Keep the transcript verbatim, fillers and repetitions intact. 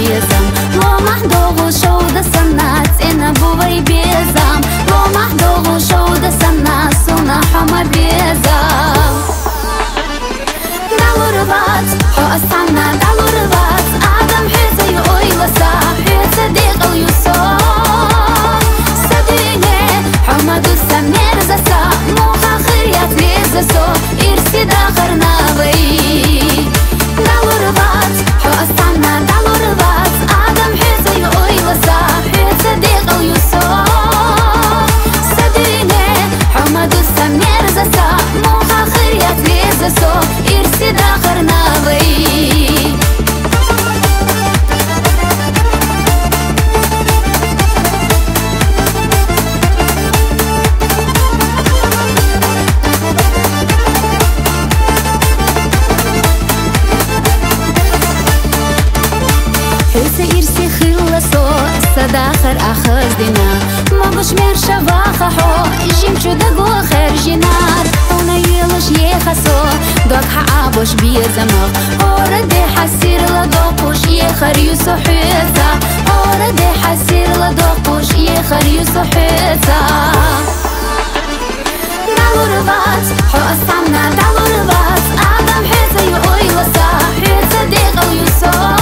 безам Ло махдогу шоуда санна цена бувай безам Ло махдогу шоуда санна суна хама безам Далурвац хо асанна далурвац Адам хеса ю ойласа хеса дегал юсо Садыне хамаду самер заса Моха хырят лезасо Ирси дахар навай Далурвац хо асанна далурвац Адам хеса ю ойласа хеса дегал юсо Садыне хамаду самер заса Моха хырят лезасо Ирси дахар навай Hüse irsi khillasо Sadakar akhaz dina Mogush mer shavacha ho Jim chuda go kharjinar Ona yelash yechaso Dog ha'abosh bizamag Ora de hasir la dokush Yekhar yuso hüza Ora de hasir la dokush Yekhar yuso hüza Dalurvaz Ho asamna dalurvaz Adam hüza yu oylasa Hüza degal yuso